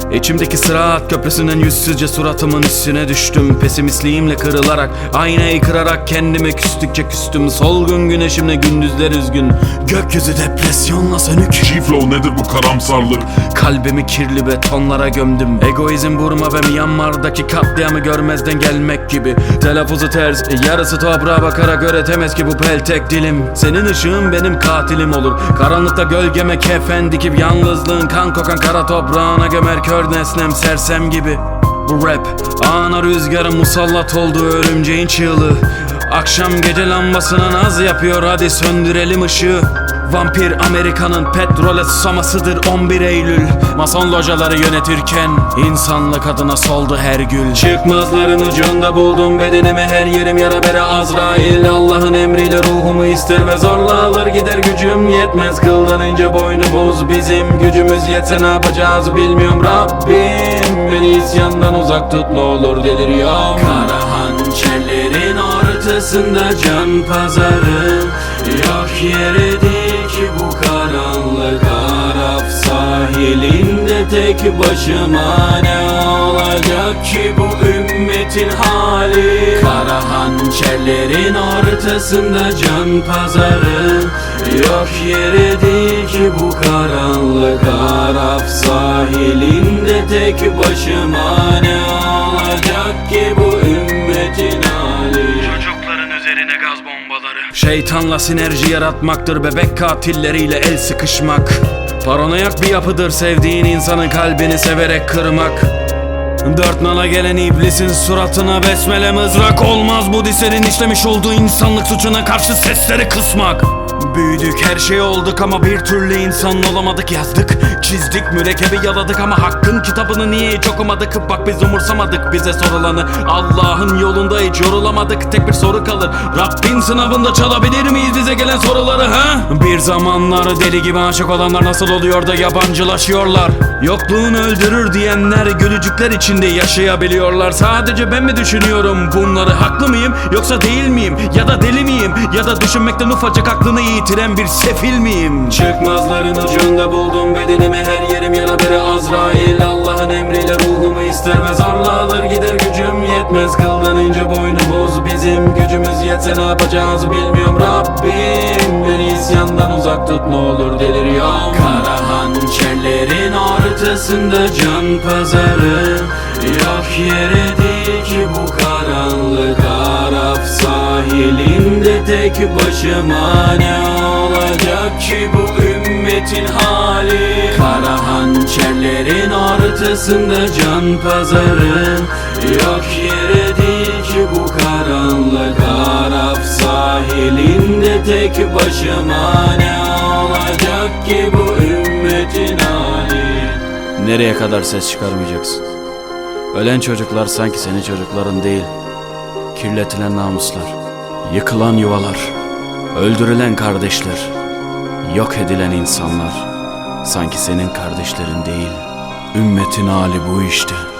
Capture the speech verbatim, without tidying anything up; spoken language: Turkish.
İçimdeki sıraat köprüsünden yüzsüzce suratımın üstüne düştüm. Pesimistliğimle kırılarak, aynayı kırarak kendime küstükçe küstüm. Solgun güneşimle gündüzler üzgün, gökyüzü depresyonla sönük. G-Flow nedir bu karamsarlık? Kalbimi kirli betonlara gömdüm. Egoizm Burma ve Myanmar'daki katliamı görmezden gelmek gibi. Telaffuzu ters, yarısı toprağa bakarak öğretemez ki bu peltek dilim. Senin ışığın benim katilim olur. Karanlıkta gölgeme kefen dikip yalnızlığın kan kokan kara toprağına gömer kör nesnem sersem gibi. Bu rap ana rüzgarın musallat olduğu örümceğin çığlığı. Akşam gece lambasına naz yapıyor, hadi söndürelim ışığı. Vampir Amerika'nın petrole susamasıdır on bir Eylül. Mason locaları yönetirken insanlık adına soldu her gül. Çıkmazların ucunda buldum bedenimi, her yerim yara bere Azrail. Allah'ın emriyle ruhumu ister ve zorla alır gider, gücüm yetmez. Kıldan ince boynu boz bizim gücümüz yetse ne yapacağız bilmiyorum Rabbim. Beni isyandan uzak tut ne olur, deliriyorum. Kara hançerlerin ortasında can pazarı, yok yere değil ki bu karanlık Arap sahilinde tek başıma. Ne olacak ki bu ümmetin hali? Kara hançerlerin ortasında can pazarı, yok yere değil ki bu karanlık Arap sahilinde tek başıma. Ne olacak ki bu ümmetin hali? Çocukların üzerine gaz bombaları. Şeytanla sinerji yaratmaktır bebek katilleriyle el sıkışmak. Paranoyak bir yapıdır sevdiğin insanın kalbini severek kırmak. Dört nala gelen iblisin suratına besmele mızrak olmaz. Bu disenin işlemiş olduğu insanlık suçuna karşı sesleri kısmak. Büyüdük, her şey olduk ama bir türlü insan olamadık. Yazdık, çizdik, mürekkebi yaladık ama hakkın kitabını niye hiç okumadık? Bak biz umursamadık bize sorulanı, Allah'ın yolunda hiç yorulamadık. Tek bir soru kalır, Rabbin sınavında çalabilir miyiz bize gelen soruları ha? Bir zamanlar deli gibi aşık olanlar nasıl oluyor da yabancılaşıyorlar? Yokluğun öldürür diyenler gülücükler içinde yaşayabiliyorlar. Sadece ben mi düşünüyorum bunları, haklı mıyım yoksa değil miyim? Ya da deli miyim ya da düşünmekten ufacık aklını yitiren bir sefil miyim? Çıkmazların ucunda buldum bedenimi, her yerim yara bere Azrail. Allah'ın emriyle ruhumu ister ve zorla alır gider, gücüm yetmez. Kıldan ince boynu boz bizim gücümüz yetse ne yapacağız bilmiyorum Rabbim. Beni isyandan uzak tut ne olur, deliriyorum. Kara hançerlerin ortasında can pazarı, yok yere değil ki bu karanlık Arap sahilinde tek başıma. Ne olacak ki bu ümmetin hali? Kara hançerlerin ortasında can pazarı, yok yere değil ki bu karanlık Arap sahilinde tek başıma. Ne olacak ki bu ümmetin hali? Nereye kadar ses çıkarmayacaksın? Ölen çocuklar sanki senin çocukların değil. Kirletilen namuslar, yıkılan yuvalar, öldürülen kardeşler, yok edilen insanlar sanki senin kardeşlerin değil. Ümmetin hali bu işte.